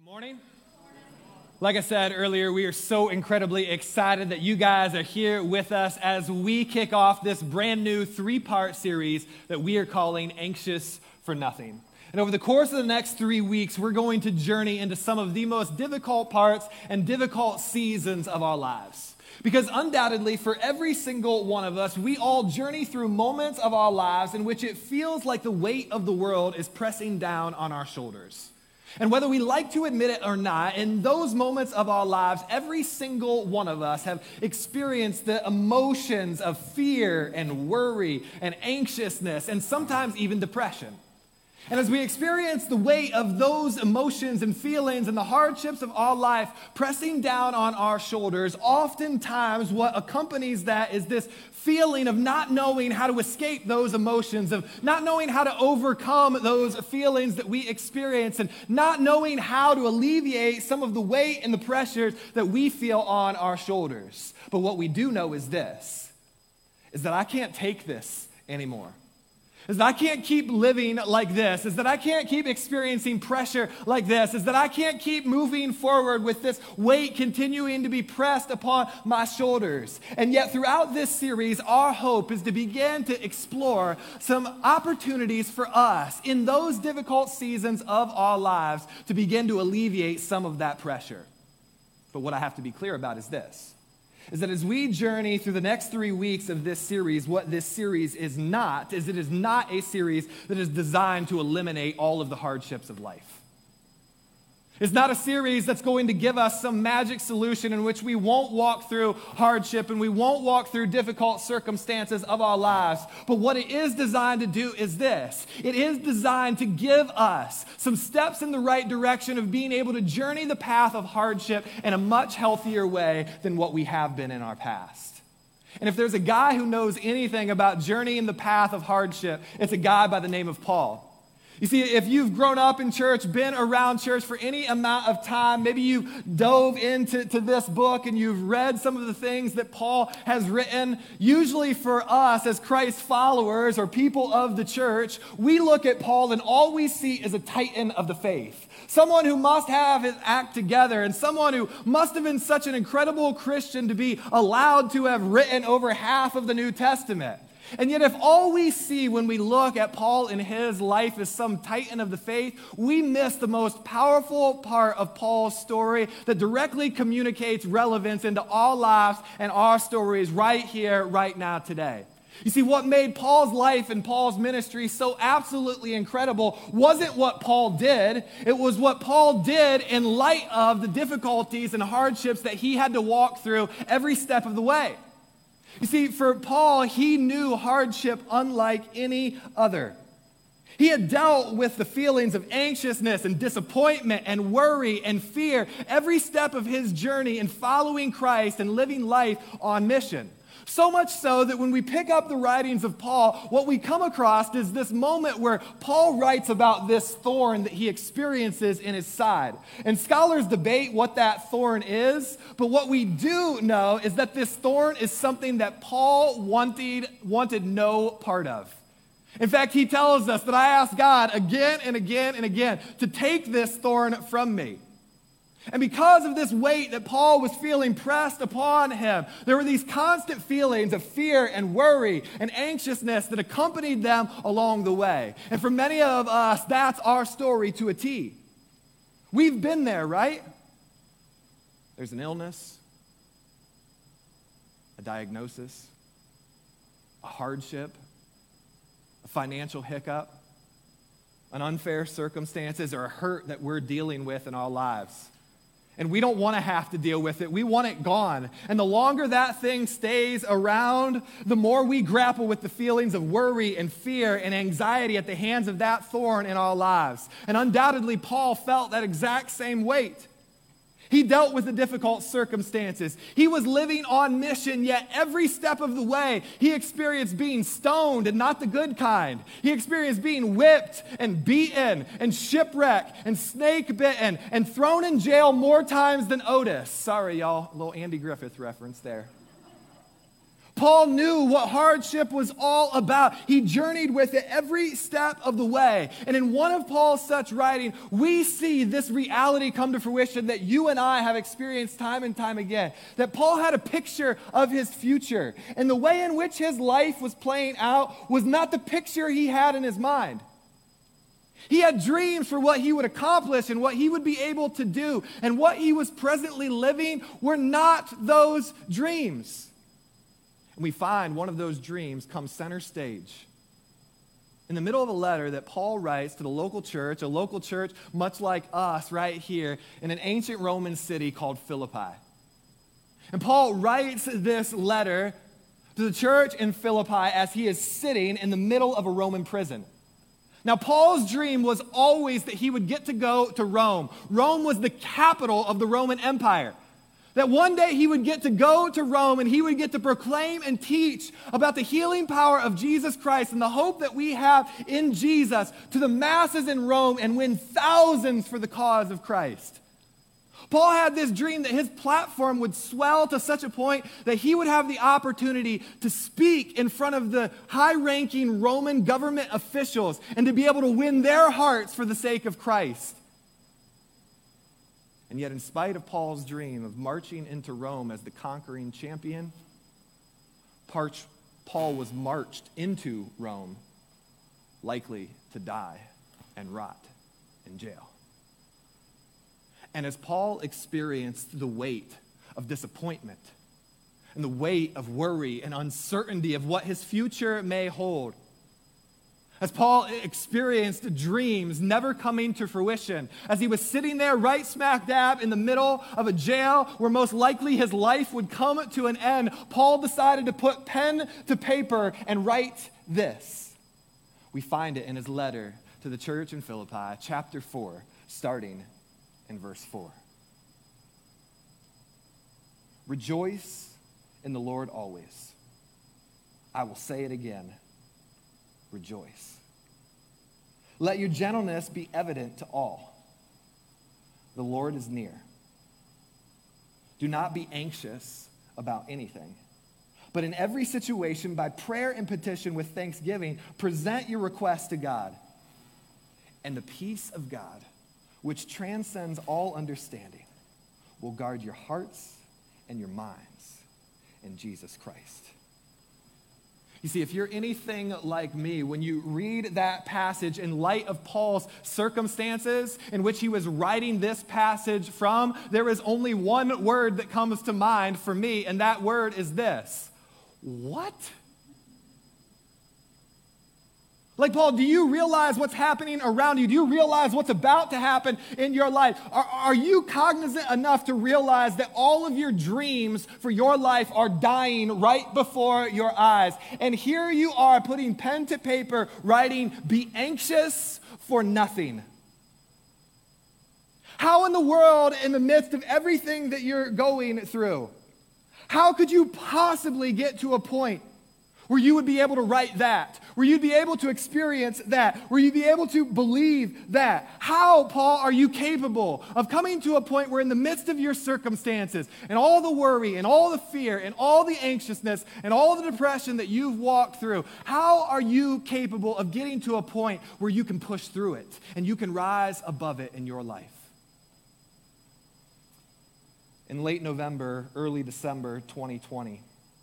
Morning. Like I said earlier, we are so incredibly excited that you guys are here with us as we kick off this brand new 3-part series that we are calling Anxious for Nothing. And over the course of the next 3 weeks, we're going to journey into some of the most difficult parts and difficult seasons of our lives. Because undoubtedly, for every single one of us, we all journey through moments of our lives in which it feels like the weight of the world is pressing down on our shoulders. And whether we like to admit it or not, in those moments of our lives, every single one of us have experienced the emotions of fear and worry and anxiousness and sometimes even depression. And as we experience the weight of those emotions and feelings and the hardships of our life pressing down on our shoulders, oftentimes what accompanies that is this feeling of not knowing how to escape those emotions, of not knowing how to overcome those feelings that we experience, and not knowing how to alleviate some of the weight and the pressures that we feel on our shoulders. But what we do know is this, is that I can't take this anymore. Is that I can't keep living like this, is that I can't keep experiencing pressure like this, is that I can't keep moving forward with this weight continuing to be pressed upon my shoulders. And yet throughout this series, our hope is to begin to explore some opportunities for us in those difficult seasons of our lives to begin to alleviate some of that pressure. But what I have to be clear about is this, is that as we journey through the next 3 weeks of this series, what this series is not, is it is not a series that is designed to eliminate all of the hardships of life. It's not a series that's going to give us some magic solution in which we won't walk through hardship and we won't walk through difficult circumstances of our lives. But what it is designed to do is this. It is designed to give us some steps in the right direction of being able to journey the path of hardship in a much healthier way than what we have been in our past. And if there's a guy who knows anything about journeying the path of hardship, it's a guy by the name of Paul. You see, if you've grown up in church, been around church for any amount of time, maybe you dove into this book and you've read some of the things that Paul has written, usually for us as Christ followers or people of the church, we look at Paul and all we see is a titan of the faith. Someone who must have his act together and someone who must have been such an incredible Christian to be allowed to have written over half of the New Testament. And yet if all we see when we look at Paul in his life is some titan of the faith, we miss the most powerful part of Paul's story that directly communicates relevance into our lives and our stories right here, right now, today. You see, what made Paul's life and Paul's ministry so absolutely incredible wasn't what Paul did. It was what Paul did in light of the difficulties and hardships that he had to walk through every step of the way. You see, for Paul, he knew hardship unlike any other. He had dealt with the feelings of anxiousness and disappointment and worry and fear every step of his journey in following Christ and living life on mission. So much so that when we pick up the writings of Paul, what we come across is this moment where Paul writes about this thorn that he experiences in his side. And scholars debate what that thorn is, but what we do know is that this thorn is something that Paul wanted no part of. In fact, he tells us that I asked God again and again and again to take this thorn from me. And because of this weight that Paul was feeling pressed upon him, there were these constant feelings of fear and worry and anxiousness that accompanied them along the way. And for many of us, that's our story to a T. We've been there, right? There's an illness, a diagnosis, a hardship, a financial hiccup, an unfair circumstances, or a hurt that we're dealing with in our lives. And we don't want to have to deal with it. We want it gone. And the longer that thing stays around, the more we grapple with the feelings of worry and fear and anxiety at the hands of that thorn in our lives. And undoubtedly, Paul felt that exact same weight. He dealt with the difficult circumstances. He was living on mission, yet every step of the way, he experienced being stoned and not the good kind. He experienced being whipped and beaten and shipwrecked and snake bitten and thrown in jail more times than Otis. Sorry, y'all, a little Andy Griffith reference there. Paul knew what hardship was all about. He journeyed with it every step of the way. And in one of Paul's such writing, we see this reality come to fruition that you and I have experienced time and time again. That Paul had a picture of his future. And the way in which his life was playing out was not the picture he had in his mind. He had dreams for what he would accomplish and what he would be able to do. And what he was presently living were not those dreams. And we find one of those dreams comes center stage in the middle of a letter that Paul writes to the local church, a local church much like us right here in an ancient Roman city called Philippi. And Paul writes this letter to the church in Philippi as he is sitting in the middle of a Roman prison. Now, Paul's dream was always that he would get to go to Rome. Rome was the capital of the Roman Empire. That one day he would get to go to Rome and he would get to proclaim and teach about the healing power of Jesus Christ and the hope that we have in Jesus to the masses in Rome and win thousands for the cause of Christ. Paul had this dream that his platform would swell to such a point that he would have the opportunity to speak in front of the high-ranking Roman government officials and to be able to win their hearts for the sake of Christ. And yet, in spite of Paul's dream of marching into Rome as the conquering champion, Paul was marched into Rome, likely to die and rot in jail. And as Paul experienced the weight of disappointment and the weight of worry and uncertainty of what his future may hold, as Paul experienced dreams never coming to fruition, as he was sitting there right smack dab in the middle of a jail where most likely his life would come to an end, Paul decided to put pen to paper and write this. We find it in his letter to the church in Philippi, chapter 4, starting in verse 4. Rejoice in the Lord always. I will say it again. Rejoice. Let your gentleness be evident to all. The Lord is near. Do not be anxious about anything, but in every situation, by prayer and petition with thanksgiving, present your requests to God. And the peace of God, which transcends all understanding, will guard your hearts and your minds in Jesus Christ. You see, if you're anything like me, when you read that passage in light of Paul's circumstances in which he was writing this passage from, there is only one word that comes to mind for me, and that word is this: what? Like, Paul, do you realize what's happening around you? Do you realize what's about to happen in your life? Are you cognizant enough to realize that all of your dreams for your life are dying right before your eyes? And here you are putting pen to paper, writing, "Be anxious for nothing." How in the world, in the midst of everything that you're going through, how could you possibly get to a point where you would be able to write that, where you'd be able to experience that, where you'd be able to believe that? How, Paul, are you capable of coming to a point where in the midst of your circumstances and all the worry and all the fear and all the anxiousness and all the depression that you've walked through, how are you capable of getting to a point where you can push through it and you can rise above it in your life? In late November, early December 2020,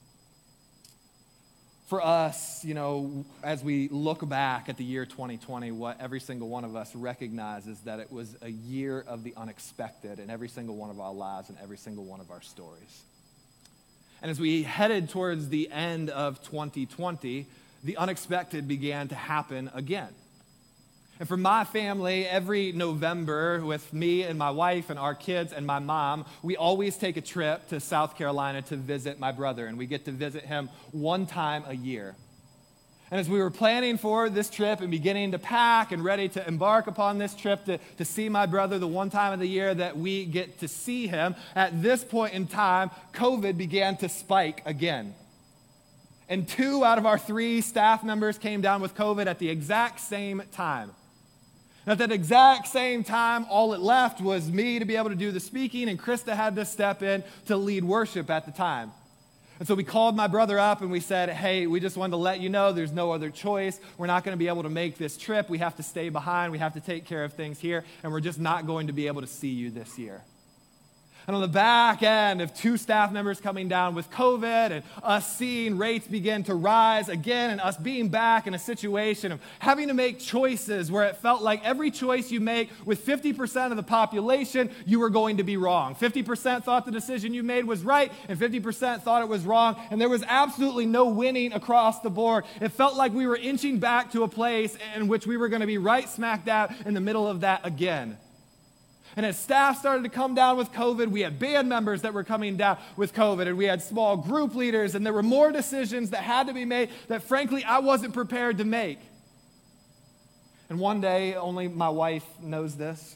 for us, as we look back at the year 2020, what every single one of us recognizes that it was a year of the unexpected in every single one of our lives and every single one of our stories. And as we headed towards the end of 2020, the unexpected began to happen again. And for my family, every November with me and my wife and our kids and my mom, we always take a trip to South Carolina to visit my brother, and we get to visit him one time a year. And as we were planning for this trip and beginning to pack and ready to embark upon this trip to see my brother the one time of the year that we get to see him, at this point in time, COVID began to spike again. And 2 out of our 3 staff members came down with COVID at the exact same time. At that exact same time, all it left was me to be able to do the speaking, and Krista had to step in to lead worship at the time. And so we called my brother up and we said, hey, we just wanted to let you know there's no other choice. We're not going to be able to make this trip. We have to stay behind. We have to take care of things here. And we're just not going to be able to see you this year. And on the back end of 2 staff members coming down with COVID and us seeing rates begin to rise again and us being back in a situation of having to make choices where it felt like every choice you make with 50% of the population, you were going to be wrong. 50% thought the decision you made was right and 50% thought it was wrong. And there was absolutely no winning across the board. It felt like we were inching back to a place in which we were going to be right smack dab in the middle of that again. And as staff started to come down with COVID, we had band members that were coming down with COVID, and we had small group leaders, and there were more decisions that had to be made that, frankly, I wasn't prepared to make. And one day, only my wife knows this.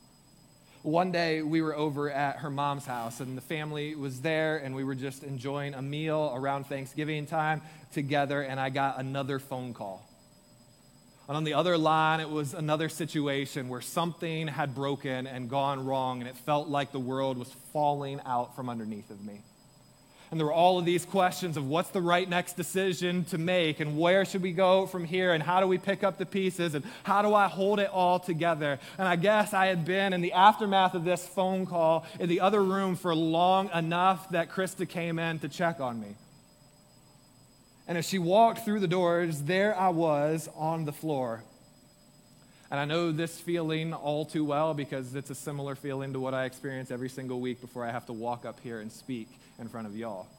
One day, we were over at her mom's house, and the family was there, and we were just enjoying a meal around Thanksgiving time together, and I got another phone call. And on the other line, it was another situation where something had broken and gone wrong, and it felt like the world was falling out from underneath of me. And there were all of these questions of what's the right next decision to make, and where should we go from here, and how do we pick up the pieces, and how do I hold it all together? And I guess I had been in the aftermath of this phone call in the other room for long enough that Krista came in to check on me. And as she walked through the doors, there I was on the floor. And I know this feeling all too well because it's a similar feeling to what I experience every single week before I have to walk up here and speak in front of y'all.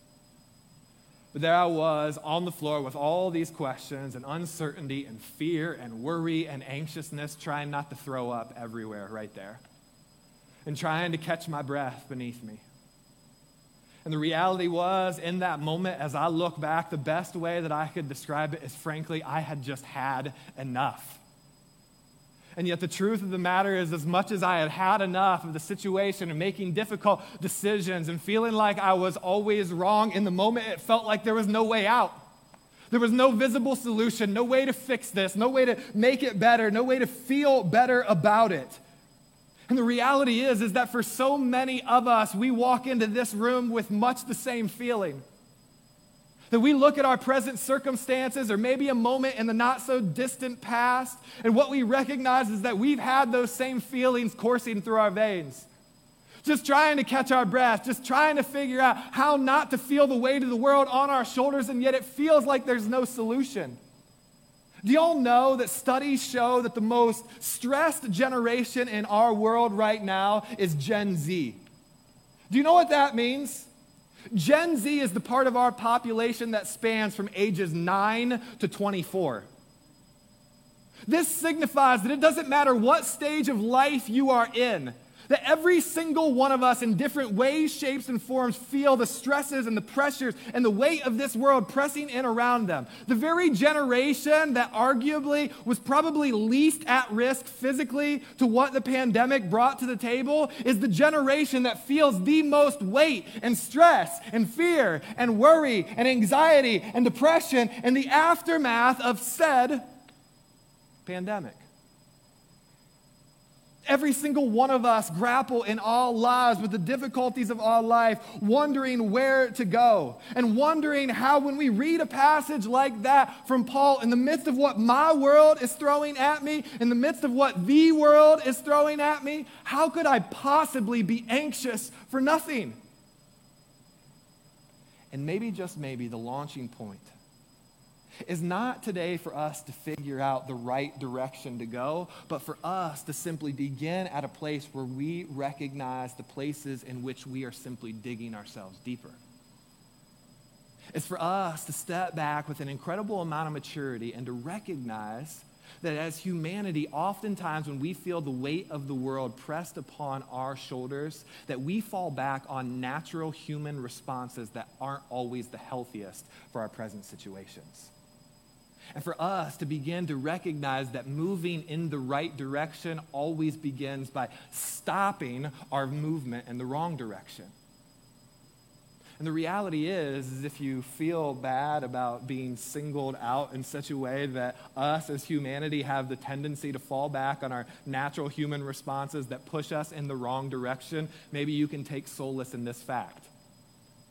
But there I was on the floor with all these questions and uncertainty and fear and worry and anxiousness, trying not to throw up everywhere right there. And trying to catch my breath beneath me. And the reality was, in that moment, as I look back, the best way that I could describe it is, frankly, I had just had enough. And yet the truth of the matter is, as much as I had had enough of the situation and making difficult decisions and feeling like I was always wrong, in the moment it felt like there was no way out. There was no visible solution, no way to fix this, no way to make it better, no way to feel better about it. And the reality is that for so many of us, we walk into this room with much the same feeling. That we look at our present circumstances or maybe a moment in the not so distant past, and what we recognize is that we've had those same feelings coursing through our veins. Just trying to catch our breath, just trying to figure out how not to feel the weight of the world on our shoulders, and yet it feels like there's no solution. Do y'all know that studies show that the most stressed generation in our world right now is Gen Z? Do you know what that means? Gen Z is the part of our population that spans from ages 9 to 24. This signifies that it doesn't matter what stage of life you are in, that every single one of us in different ways, shapes, and forms feel the stresses and the pressures and the weight of this world pressing in around them. The very generation that arguably was probably least at risk physically to what the pandemic brought to the table is the generation that feels the most weight and stress and fear and worry and anxiety and depression and the aftermath of said pandemic. Every single one of us grapple in our lives with the difficulties of our life, wondering where to go, and wondering how, when we read a passage like that from Paul, in the midst of what my world is throwing at me, in the midst of what the world is throwing at me, how could I possibly be anxious for nothing? And maybe, just maybe, the launching point is not today for us to figure out the right direction to go, but for us to simply begin at a place where we recognize the places in which we are simply digging ourselves deeper. It's for us to step back with an incredible amount of maturity and to recognize that as humanity, oftentimes when we feel the weight of the world pressed upon our shoulders, that we fall back on natural human responses that aren't always the healthiest for our present situations. And for us to begin to recognize that moving in the right direction always begins by stopping our movement in the wrong direction. And the reality is if you feel bad about being singled out in such a way that us as humanity have the tendency to fall back on our natural human responses that push us in the wrong direction, maybe you can take solace in this fact.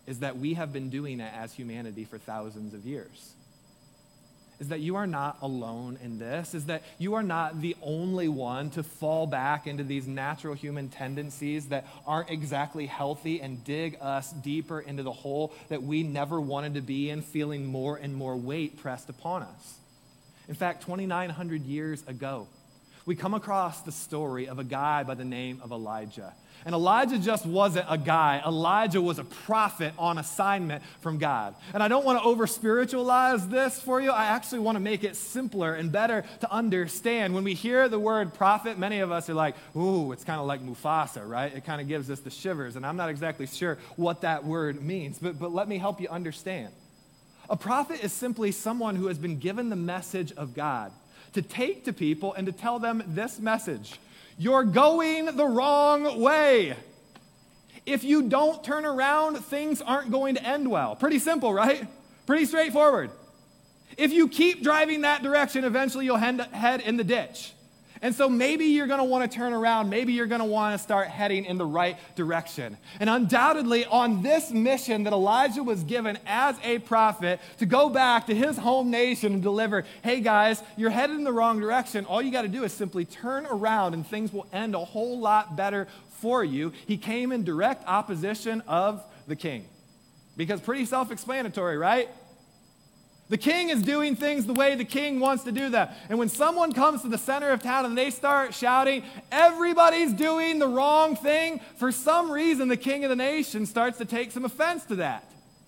is that we have been doing it as humanity for thousands of years. Is that you are not alone in this, is that you are not the only one to fall back into these natural human tendencies that aren't exactly healthy and dig us deeper into the hole that we never wanted to be in, feeling more and more weight pressed upon us. In fact, 2,900 years ago, we come across the story of a guy by the name of Elijah. And Elijah just wasn't a guy. Elijah was a prophet on assignment from God. And I don't want to over-spiritualize this for you. I actually want to make it simpler and better to understand. When we hear the word prophet, many of us are like, ooh, it's kind of like Mufasa, right? It kind of gives us the shivers. And I'm not exactly sure what that word means. But let me help you understand. A prophet is simply someone who has been given the message of God to take to people and to tell them this message: you're going the wrong way. If you don't turn around, things aren't going to end well. Pretty simple, right? Pretty straightforward. If you keep driving that direction, eventually you'll head in the ditch. And so maybe you're going to want to turn around. Maybe you're going to want to start heading in the right direction. And undoubtedly, on this mission that Elijah was given as a prophet to go back to his home nation and deliver, hey guys, you're headed in the wrong direction. All you got to do is simply turn around and things will end a whole lot better for you. He came in direct opposition of the king. Because pretty self-explanatory, right? The king is doing things the way the king wants to do them. And when someone comes to the center of town and they start shouting, everybody's doing the wrong thing, for some reason the king of the nation starts to take some offense to that.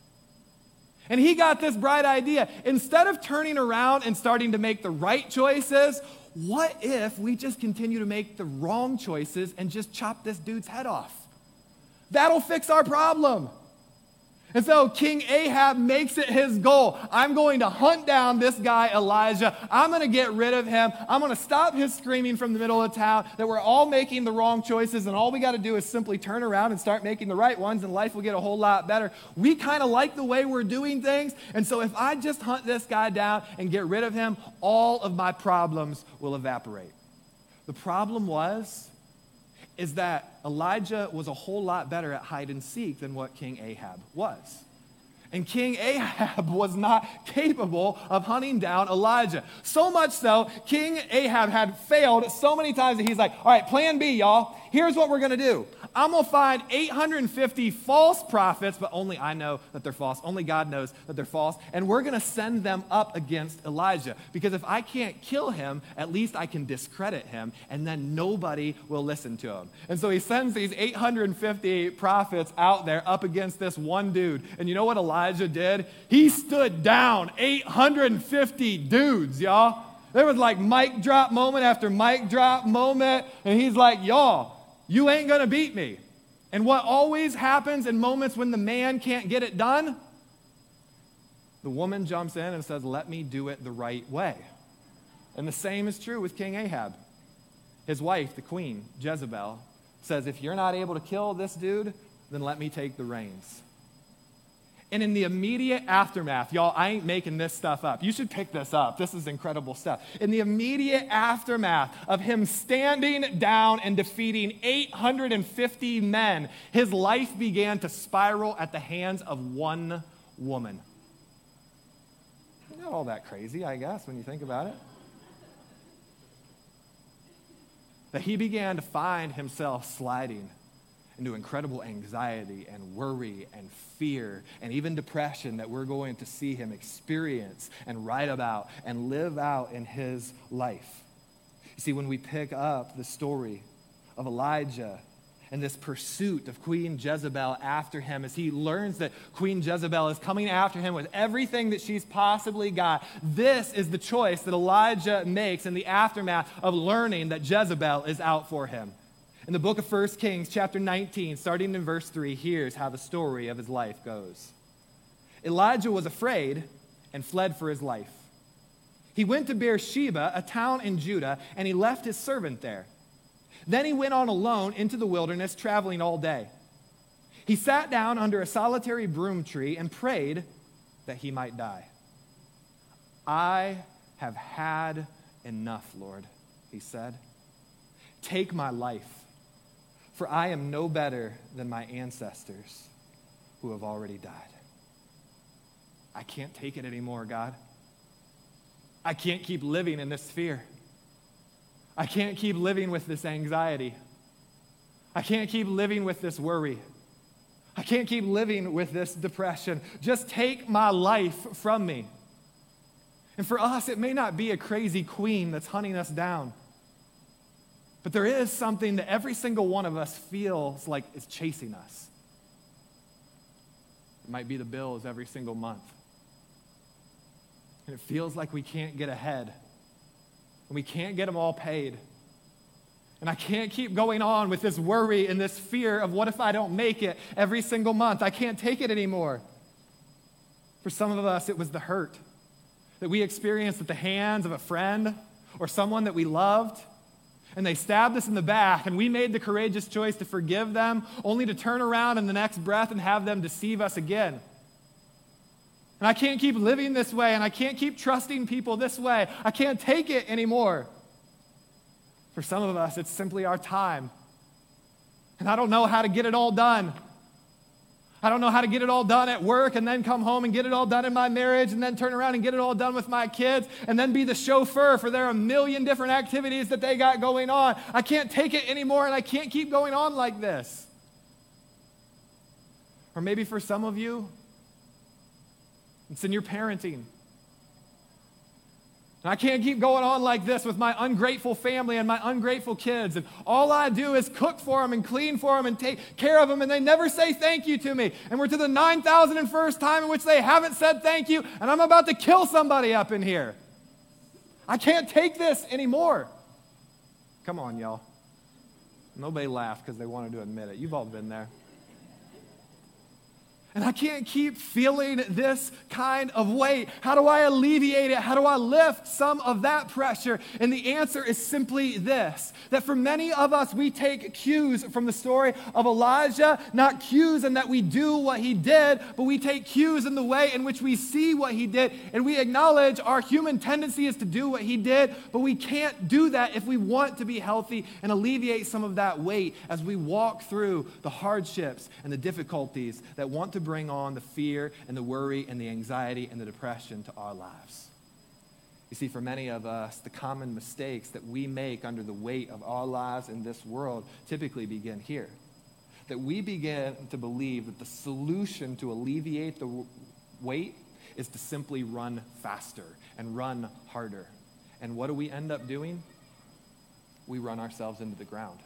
And he got this bright idea. Instead of turning around and starting to make the right choices, what if we just continue to make the wrong choices and just chop this dude's head off? That'll fix our problem. And so King Ahab makes it his goal. I'm going to hunt down this guy, Elijah. I'm going to get rid of him. I'm going to stop his screaming from the middle of town that we're all making the wrong choices, and all we got to do is simply turn around and start making the right ones, and life will get a whole lot better. We kind of like the way we're doing things, and so if I just hunt this guy down and get rid of him, all of my problems will evaporate. The problem is that Elijah was a whole lot better at hide and seek than what King Ahab was. And King Ahab was not capable of hunting down Elijah. So much so, King Ahab had failed so many times that he's like, all right, plan B, y'all. Here's what we're going to do. I'm going to find 850 false prophets, but only I know that they're false. Only God knows that they're false. And we're going to send them up against Elijah. Because if I can't kill him, at least I can discredit him, and then nobody will listen to him. And so he sends these 850 prophets out there up against this one dude. And you know what Elijah did? He stood down 850 dudes, y'all. There was like mic drop moment after mic drop moment. And he's like, y'all, you ain't going to beat me. And what always happens in moments when the man can't get it done? The woman jumps in and says, let me do it the right way. And the same is true with King Ahab. His wife, the queen, Jezebel, says, if you're not able to kill this dude, then let me take the reins. And in the immediate aftermath, y'all, I ain't making this stuff up. You should pick this up. This is incredible stuff. In the immediate aftermath of him standing down and defeating 850 men, his life began to spiral at the hands of one woman. Not all that crazy, I guess, when you think about it. That he began to find himself sliding into incredible anxiety and worry and fear and even depression that we're going to see him experience and write about and live out in his life. You see, when we pick up the story of Elijah and this pursuit of Queen Jezebel after him, as he learns that Queen Jezebel is coming after him with everything that she's possibly got, this is the choice that Elijah makes in the aftermath of learning that Jezebel is out for him. In the book of 1 Kings, chapter 19, starting in verse 3, here's how the story of his life goes. Elijah was afraid and fled for his life. He went to Beersheba, a town in Judah, and he left his servant there. Then he went on alone into the wilderness, traveling all day. He sat down under a solitary broom tree and prayed that he might die. I have had enough, Lord, he said. Take my life, for I am no better than my ancestors, who have already died. I can't take it anymore, God. I can't keep living in this fear. I can't keep living with this anxiety. I can't keep living with this worry. I can't keep living with this depression. Just take my life from me. And for us, it may not be a crazy queen that's hunting us down, but there is something that every single one of us feels like is chasing us. It might be the bills every single month. And it feels like we can't get ahead. And we can't get them all paid. And I can't keep going on with this worry and this fear of what if I don't make it every single month. I can't take it anymore. For some of us, it was the hurt that we experienced at the hands of a friend or someone that we loved. And they stabbed us in the back, and we made the courageous choice to forgive them, only to turn around in the next breath and have them deceive us again. And I can't keep living this way, and I can't keep trusting people this way. I can't take it anymore. For some of us, it's simply our time. And I don't know how to get it all done. I don't know how to get it all done at work and then come home and get it all done in my marriage and then turn around and get it all done with my kids and then be the chauffeur for their 1,000,000 different activities that they got going on. I can't take it anymore, and I can't keep going on like this. Or maybe for some of you, it's in your parenting. And I can't keep going on like this with my ungrateful family and my ungrateful kids. And all I do is cook for them and clean for them and take care of them, and they never say thank you to me. And we're to the 9,001st time in which they haven't said thank you, and I'm about to kill somebody up in here. I can't take this anymore. Come on, y'all. Nobody laughed because they wanted to admit it. You've all been there. And I can't keep feeling this kind of weight. How do I alleviate it? How do I lift some of that pressure? And the answer is simply this, that for many of us, we take cues from the story of Elijah, not cues in that we do what he did, but we take cues in the way in which we see what he did, and we acknowledge our human tendency is to do what he did, but we can't do that if we want to be healthy and alleviate some of that weight as we walk through the hardships and the difficulties that want to bring on the fear and the worry and the anxiety and the depression to our lives. You see, for many of us, the common mistakes that we make under the weight of our lives in this world typically begin here. That we begin to believe that the solution to alleviate the weight is to simply run faster and run harder. And what do we end up doing? We run ourselves into the ground.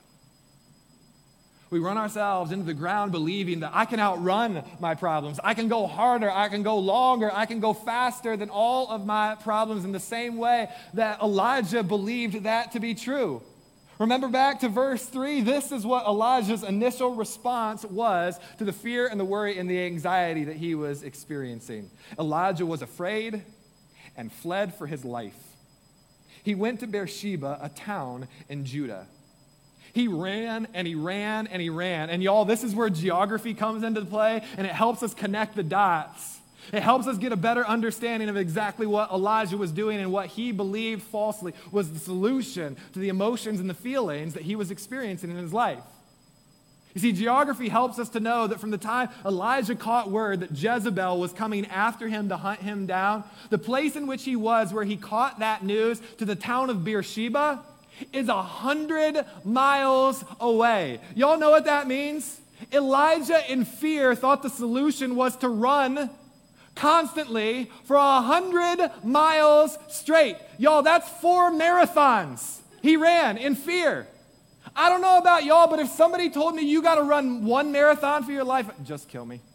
We run ourselves into the ground believing that I can outrun my problems. I can go harder. I can go longer. I can go faster than all of my problems in the same way that Elijah believed that to be true. Remember back to verse 3. This is what Elijah's initial response was to the fear and the worry and the anxiety that he was experiencing. Elijah was afraid and fled for his life. He went to Beersheba, a town in Judah. He ran and he ran and he ran. And y'all, this is where geography comes into play, and it helps us connect the dots. It helps us get a better understanding of exactly what Elijah was doing and what he believed falsely was the solution to the emotions and the feelings that he was experiencing in his life. You see, geography helps us to know that from the time Elijah caught word that Jezebel was coming after him to hunt him down, the place in which he was where he caught that news to the town of Beersheba is 100 miles away. Y'all know what that means? Elijah, in fear, thought the solution was to run constantly for 100 miles straight. Y'all, that's 4 marathons he ran in fear. I don't know about y'all, but if somebody told me you got to run 1 marathon for your life, just kill me.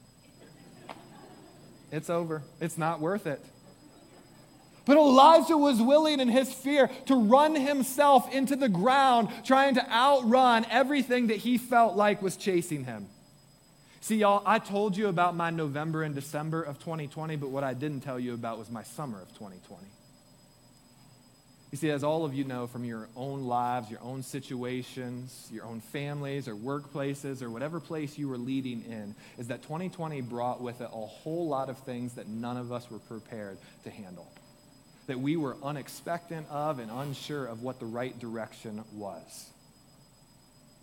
It's over. It's not worth it. But Elijah was willing in his fear to run himself into the ground, trying to outrun everything that he felt like was chasing him. See, y'all, I told you about my November and December of 2020, but what I didn't tell you about was my summer of 2020. You see, as all of you know from your own lives, your own situations, your own families or workplaces or whatever place you were leading in, is that 2020 brought with it a whole lot of things that none of us were prepared to handle, that we were unexpectant of and unsure of what the right direction was.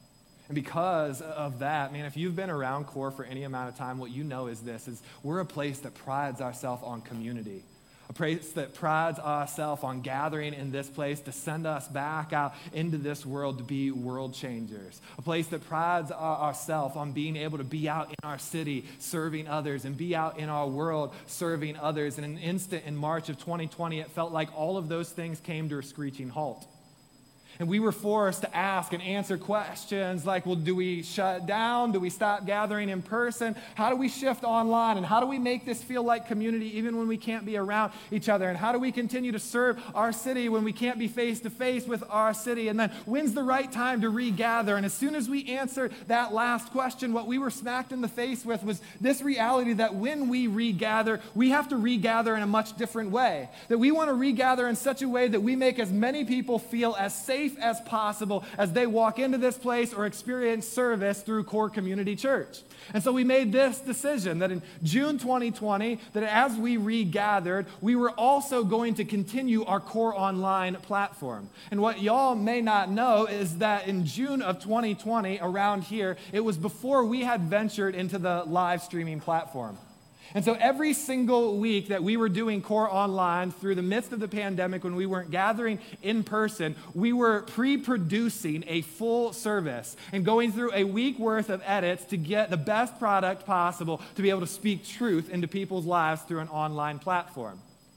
And because of that, man, if you've been around Core for any amount of time, what you know is this, is we're a place that prides ourselves on community. A place that prides ourselves on gathering in this place to send us back out into this world to be world changers. A place that prides ourselves on being able to be out in our city serving others and be out in our world serving others. In an instant in March of 2020, it felt like all of those things came to a screeching halt. And we were forced to ask and answer questions like, well, do we shut down? Do we stop gathering in person? How do we shift online? And how do we make this feel like community even when we can't be around each other? And how do we continue to serve our city when we can't be face-to-face with our city? And then when's the right time to regather? And as soon as we answered that last question, what we were smacked in the face with was this reality that when we regather, we have to regather in a much different way. That we want to regather in such a way that we make as many people feel as safe as possible as they walk into this place or experience service through Core Community Church. And so we made this decision that in June 2020, that as we regathered, we were also going to continue our Core Online platform. And what y'all may not know is that in June of 2020, around here, it was before we had ventured into the live streaming platform. And so every single week that we were doing Core Online through the midst of the pandemic when we weren't gathering in person, we were pre-producing a full service and going through a week worth of edits to get the best product possible to be able to speak truth into people's lives through an online platform.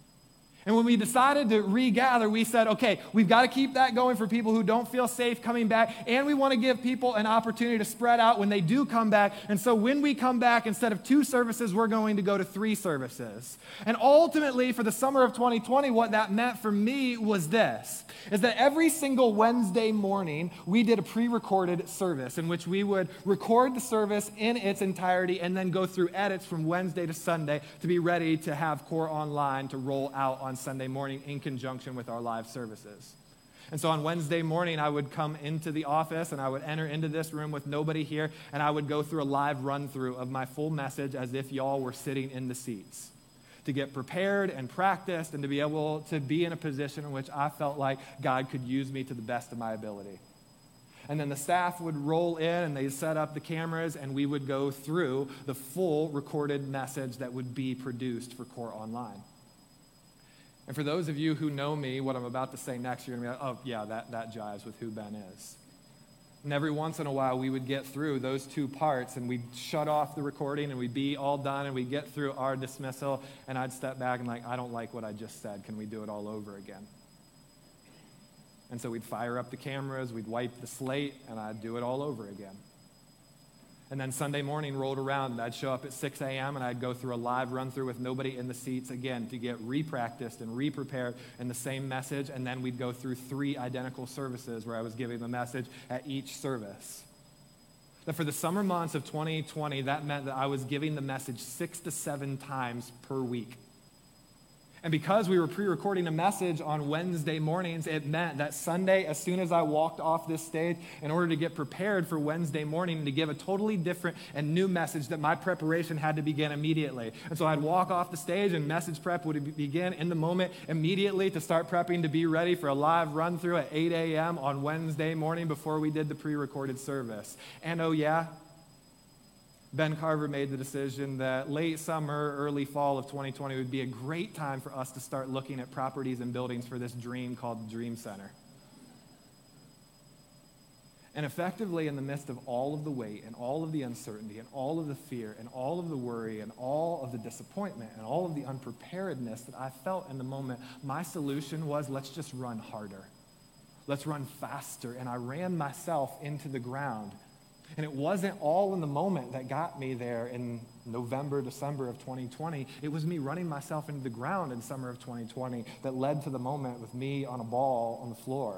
And when we decided to regather, we said, okay, we've got to keep that going for people who don't feel safe coming back, and we want to give people an opportunity to spread out when they do come back. And so when we come back, instead of 2 services, we're going to go to 3 services. And ultimately, for the summer of 2020, what that meant for me was this, is that every single Wednesday morning, we did a pre-recorded service in which we would record the service in its entirety and then go through edits from Wednesday to Sunday to be ready to have Core Online to roll out on Sunday morning in conjunction with our live services. And so on Wednesday morning, I would come into the office and I would enter into this room with nobody here, and I would go through a live run-through of my full message as if y'all were sitting in the seats, to get prepared and practiced and to be able to be in a position in which I felt like God could use me to the best of my ability. And then the staff would roll in and they'd set up the cameras and we would go through the full recorded message that would be produced for Core Online. And for those of you who know me, what I'm about to say next, you're going to be like, oh, yeah, that jives with who Ben is. And every once in a while, we would get through those 2 parts, and we'd shut off the recording, and we'd be all done, and we'd get through our dismissal, and I'd step back and I don't like what I just said. Can we do it all over again? And so we'd fire up the cameras, we'd wipe the slate, and I'd do it all over again. And then Sunday morning rolled around, and I'd show up at 6 a.m., and I'd go through a live run-through with nobody in the seats again to get re-practiced and re-prepared in the same message, and then we'd go through 3 identical services where I was giving the message at each service. That for the summer months of 2020, that meant that I was giving the message 6 to 7 times per week. And because we were pre-recording a message on Wednesday mornings, it meant that Sunday, as soon as I walked off this stage, in order to get prepared for Wednesday morning and to give a totally different and new message, that my preparation had to begin immediately. And so I'd walk off the stage and message prep would begin in the moment immediately to start prepping to be ready for a live run-through at 8 a.m. on Wednesday morning before we did the pre-recorded service. And oh yeah, Ben Carver made the decision that late summer, early fall of 2020 would be a great time for us to start looking at properties and buildings for this dream called the Dream Center. And effectively, in the midst of all of the weight and all of the uncertainty and all of the fear and all of the worry and all of the disappointment and all of the unpreparedness that I felt in the moment, my solution was, let's just run harder. Let's run faster. And I ran myself into the ground. And it wasn't all in the moment that got me there in November, December of 2020. It was me running myself into the ground in summer of 2020 that led to the moment with me on a ball on the floor.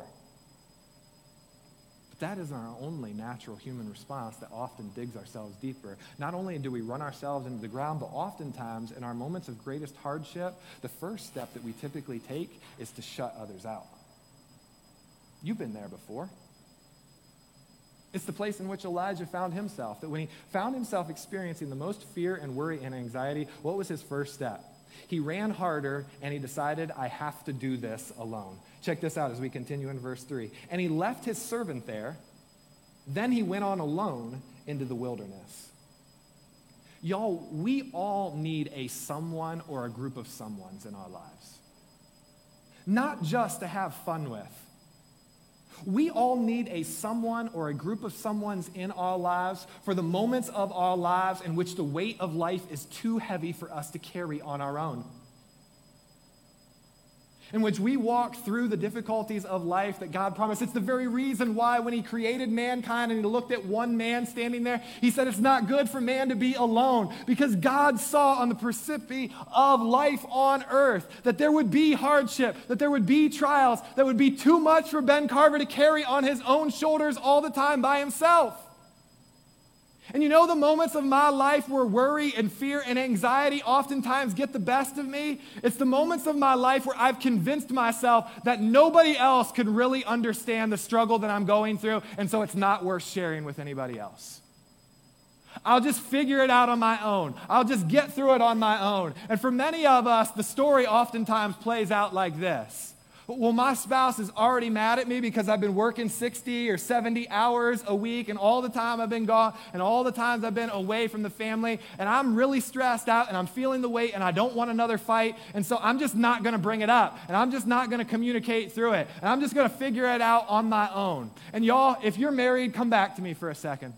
But that isn't our only natural human response that often digs ourselves deeper. Not only do we run ourselves into the ground, but oftentimes in our moments of greatest hardship, the first step that we typically take is to shut others out. You've been there before. It's the place in which Elijah found himself, that when he found himself experiencing the most fear and worry and anxiety, what was his first step? He ran harder and he decided, I have to do this alone. Check this out as we continue in verse 3. And he left his servant there Then he went on alone into the wilderness. Y'all, we all need a someone or a group of someones in our lives. Not just to have fun with. We all need a someone or a group of someones in our lives for the moments of our lives in which the weight of life is too heavy for us to carry on our own. In which we walk through the difficulties of life that God promised. It's the very reason why when he created mankind and he looked at one man standing there, he said it's not good for man to be alone, because God saw on the precipice of life on earth that there would be hardship, that there would be trials, that would be too much for Ben Carver to carry on his own shoulders all the time by himself. And you know the moments of my life where worry and fear and anxiety oftentimes get the best of me? It's the moments of my life where I've convinced myself that nobody else could really understand the struggle that I'm going through, and so it's not worth sharing with anybody else. I'll just figure it out on my own. I'll just get through it on my own. And for many of us, the story oftentimes plays out like this. Well, my spouse is already mad at me because I've been working 60 or 70 hours a week, and all the time I've been gone, and all the times I've been away from the family, and I'm really stressed out, and I'm feeling the weight, and I don't want another fight, and so I'm just not going to bring it up, and I'm just not going to communicate through it, and I'm just going to figure it out on my own. And y'all, if you're married, come back to me for a second.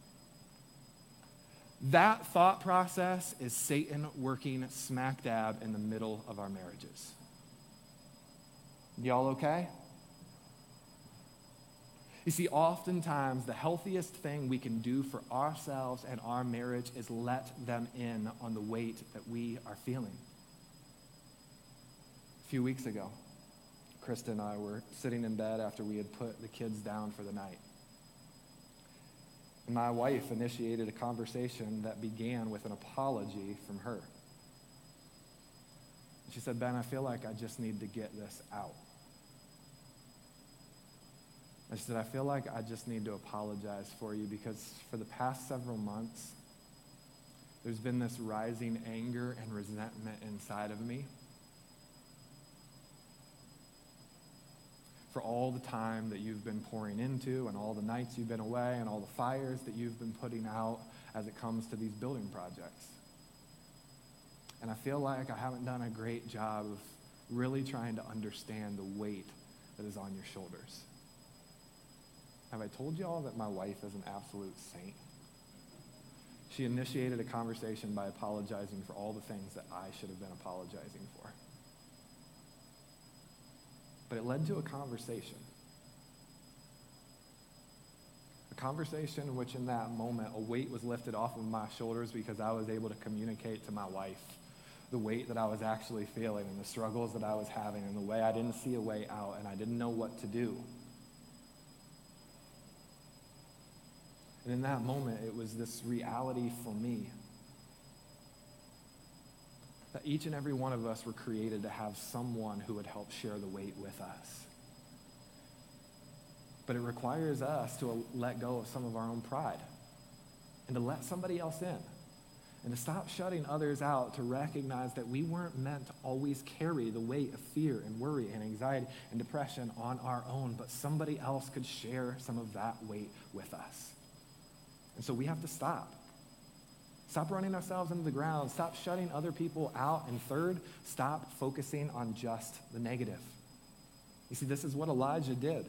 That thought process is Satan working smack dab in the middle of our marriages. Y'all okay? You see, oftentimes the healthiest thing we can do for ourselves and our marriage is let them in on the weight that we are feeling. A few weeks ago, Krista and I were sitting in bed after we had put the kids down for the night. And my wife initiated a conversation that began with an apology from her. She said, Ben, I feel like I just need to get this out. I said, I feel like I just need to apologize for you because for the past several months, there's been this rising anger and resentment inside of me for all the time that you've been pouring into and all the nights you've been away and all the fires that you've been putting out as it comes to these building projects. And I feel like I haven't done a great job of really trying to understand the weight that is on your shoulders. Have I told you all that my wife is an absolute saint? She initiated a conversation by apologizing for all the things that I should have been apologizing for. But it led to a conversation. A conversation in which in that moment a weight was lifted off of my shoulders because I was able to communicate to my wife the weight that I was actually feeling and the struggles that I was having and the way I didn't see a way out and I didn't know what to do. And in that moment, it was this reality for me that each and every one of us were created to have someone who would help share the weight with us. But it requires us to let go of some of our own pride and to let somebody else in and to stop shutting others out, to recognize that we weren't meant to always carry the weight of fear and worry and anxiety and depression on our own, but somebody else could share some of that weight with us. And so we have to stop. Stop running ourselves into the ground. Stop shutting other people out. And third, stop focusing on just the negative. You see, this is what Elijah did.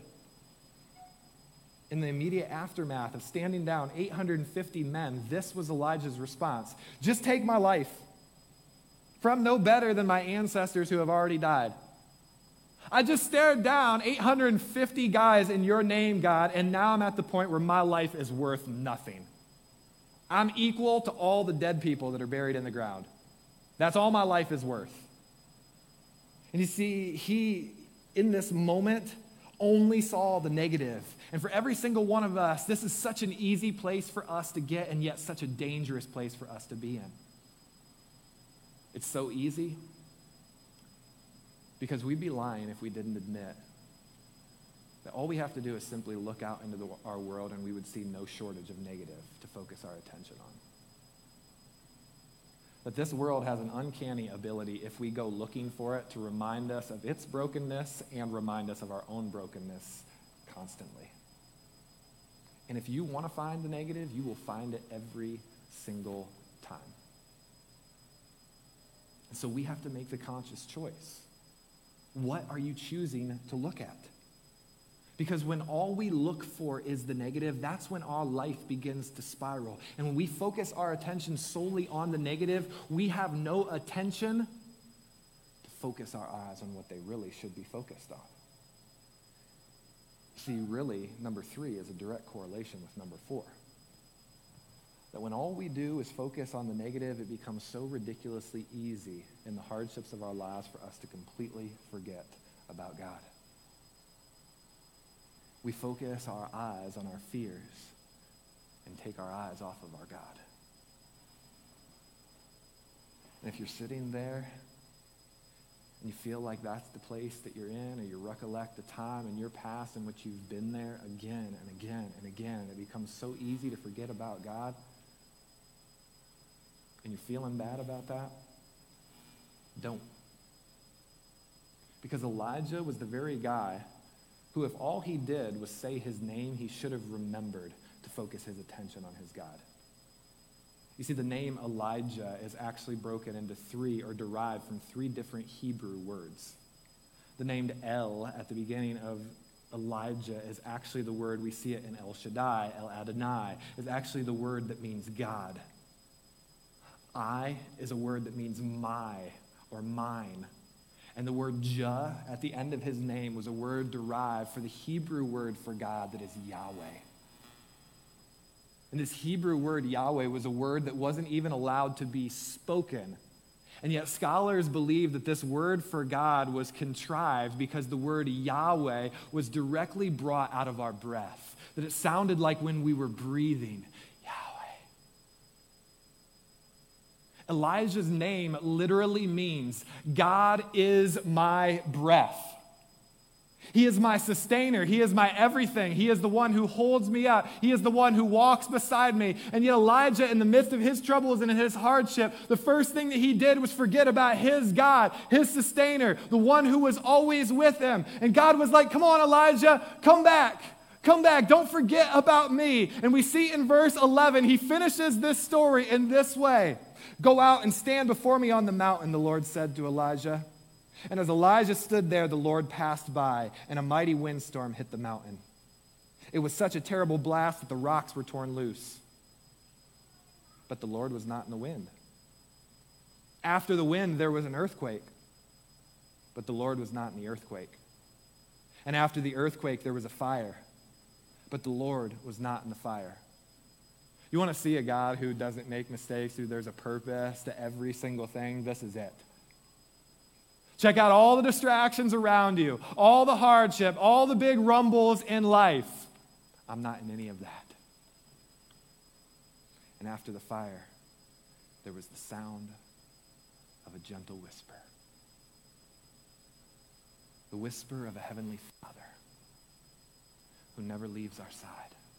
In the immediate aftermath of standing down 850 men, this was Elijah's response. Just take my life, for I'm no better than my ancestors who have already died. I just stared down 850 guys in your name, God, and now I'm at the point where my life is worth nothing. I'm equal to all the dead people that are buried in the ground. That's all my life is worth. And you see, he, in this moment, only saw the negative. And for every single one of us, this is such an easy place for us to get, and yet such a dangerous place for us to be in. It's so easy because we'd be lying if we didn't admit that all we have to do is simply look out into our world and we would see no shortage of negative to focus our attention on. But this world has an uncanny ability, if we go looking for it, to remind us of its brokenness and remind us of our own brokenness constantly. And if you want to find the negative, you will find it every single time. And so we have to make the conscious choice. What are you choosing to look at? Because when all we look for is the negative, that's when our life begins to spiral. And when we focus our attention solely on the negative, we have no attention to focus our eyes on what they really should be focused on. See, really, number 3 is a direct correlation with number 4. That when all we do is focus on the negative, it becomes so ridiculously easy in the hardships of our lives for us to completely forget about God. We focus our eyes on our fears and take our eyes off of our God. And if you're sitting there and you feel like that's the place that you're in, or you recollect the time in your past in which you've been there again and again and again, it becomes so easy to forget about God, and you're feeling bad about that, don't. Because Elijah was the very guy who, if all he did was say his name, he should have remembered to focus his attention on his God. You see, the name Elijah is actually broken into 3, or derived from 3 different Hebrew words. The name El at the beginning of Elijah is actually the word, we see it in El Shaddai, El Adonai, is actually the word that means God. I is a word that means my or mine. And the word Jah at the end of his name was a word derived for the Hebrew word for God that is Yahweh. And this Hebrew word Yahweh was a word that wasn't even allowed to be spoken. And yet scholars believe that this word for God was contrived because the word Yahweh was directly brought out of our breath. That it sounded like when we were breathing, Elijah's name literally means God is my breath. He is my sustainer. He is my everything. He is the one who holds me up. He is the one who walks beside me. And yet Elijah, in the midst of his troubles and in his hardship, the first thing that he did was forget about his God, his sustainer, the one who was always with him. And God was like, come on, Elijah, come back. Come back. Don't forget about me. And we see in verse 11, he finishes this story in this way. Go out and stand before me on the mountain, the Lord said to Elijah. And as Elijah stood there, the Lord passed by, and a mighty windstorm hit the mountain. It was such a terrible blast that the rocks were torn loose. But the Lord was not in the wind. After the wind, there was an earthquake. But the Lord was not in the earthquake. And after the earthquake, there was a fire. But the Lord was not in the fire. You want to see a God who doesn't make mistakes, who there's a purpose to every single thing? This is it. Check out all the distractions around you, all the hardship, all the big rumbles in life. I'm not in any of that. And after the fire, there was the sound of a gentle whisper. The whisper of a heavenly Father who never leaves our side,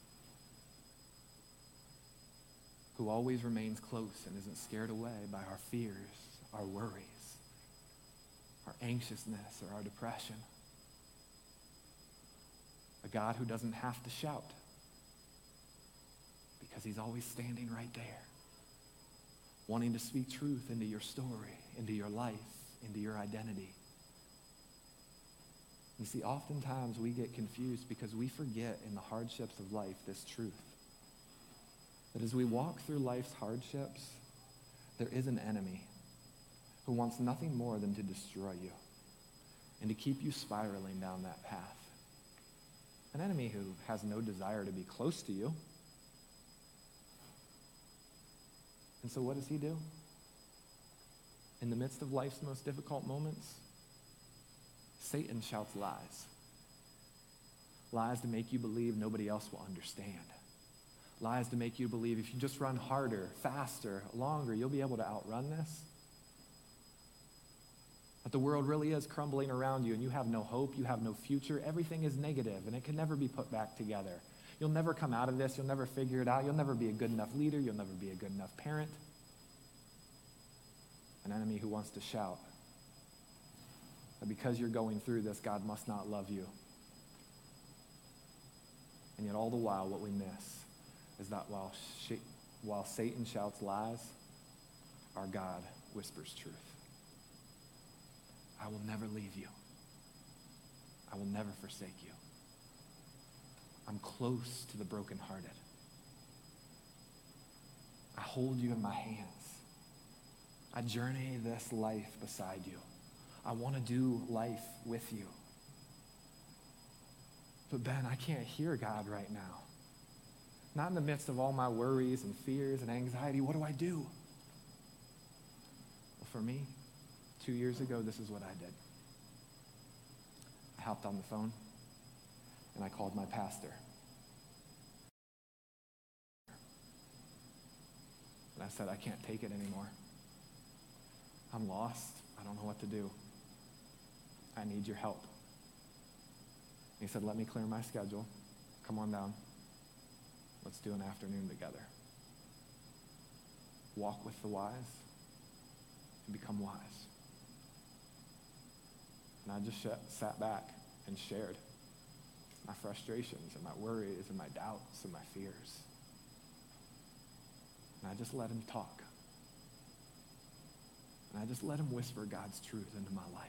who always remains close and isn't scared away by our fears, our worries, our anxiousness, or our depression. A God who doesn't have to shout because he's always standing right there, wanting to speak truth into your story, into your life, into your identity. You see, oftentimes we get confused because we forget in the hardships of life this truth. That as we walk through life's hardships, there is an enemy who wants nothing more than to destroy you and to keep you spiraling down that path. An enemy who has no desire to be close to you. And so what does he do? In the midst of life's most difficult moments, Satan shouts lies. Lies to make you believe nobody else will understand. Lies to make you believe if you just run harder, faster, longer, you'll be able to outrun this. That the world really is crumbling around you and you have no hope, you have no future. Everything is negative and it can never be put back together. You'll never come out of this. You'll never figure it out. You'll never be a good enough leader. You'll never be a good enough parent. An enemy who wants to shout that because you're going through this, God must not love you. And And yet all the while, what we miss is that while Satan shouts lies, our God whispers truth. I will never leave you. I will never forsake you. I'm close to the brokenhearted. I hold you in my hands. I journey this life beside you. I want to do life with you. But Ben, I can't hear God right now. Not in the midst of all my worries and fears and anxiety. What do I do? Well, for me, 2 years ago, this is what I did. I hopped on the phone and I called my pastor. And I said, I can't take it anymore. I'm lost. I don't know what to do. I need your help. He said, let me clear my schedule. Come on down. Let's do an afternoon together. Walk with the wise and become wise. And I just sat back and shared my frustrations and my worries and my doubts and my fears. And I just let him talk. And I just let him whisper God's truth into my life.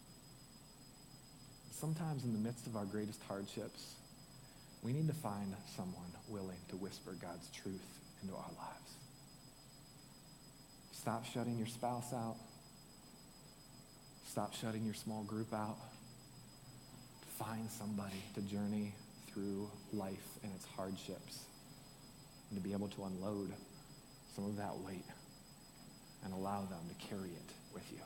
Sometimes in the midst of our greatest hardships, we need to find someone willing to whisper God's truth into our lives. Stop shutting your spouse out. Stop shutting your small group out. Find somebody to journey through life and its hardships and to be able to unload some of that weight and allow them to carry it with you.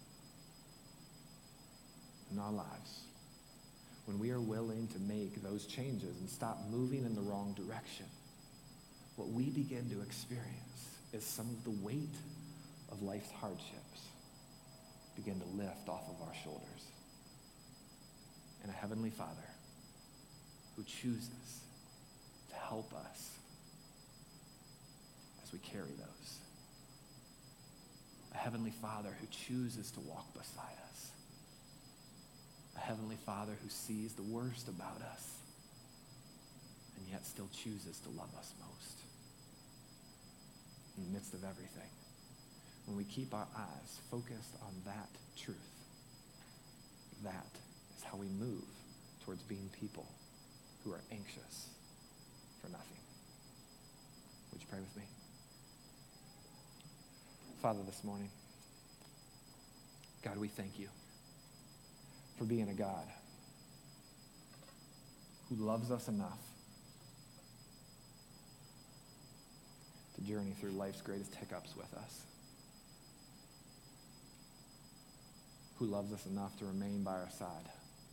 In our lives, when we are willing to make those changes and stop moving in the wrong direction, what we begin to experience is some of the weight of life's hardships begin to lift off of our shoulders. And a Heavenly Father who chooses to help us as we carry those. A Heavenly Father who chooses to walk beside us. A Heavenly Father who sees the worst about us and yet still chooses to love us most. In the midst of everything, when we keep our eyes focused on that truth, that is how we move towards being people who are anxious for nothing. Would you pray with me? Father, this morning, God, we thank you for being a God who loves us enough to journey through life's greatest hiccups with us, who loves us enough to remain by our side,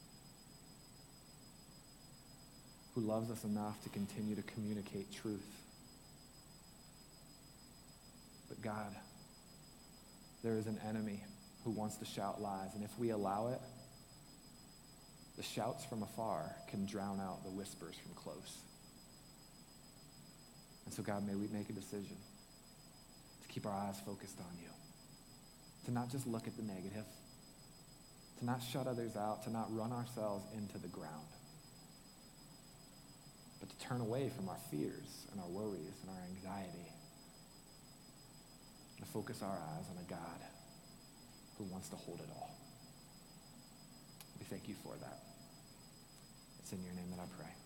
who loves us enough to continue to communicate truth. But God, there is an enemy who wants to shout lies, and if we allow it, the shouts from afar can drown out the whispers from close. And so, God, may we make a decision to keep our eyes focused on you, to not just look at the negative, to not shut others out, to not run ourselves into the ground, but to turn away from our fears and our worries and our anxiety, and to focus our eyes on a God who wants to hold it all. We thank you for that. It's in your name that I pray.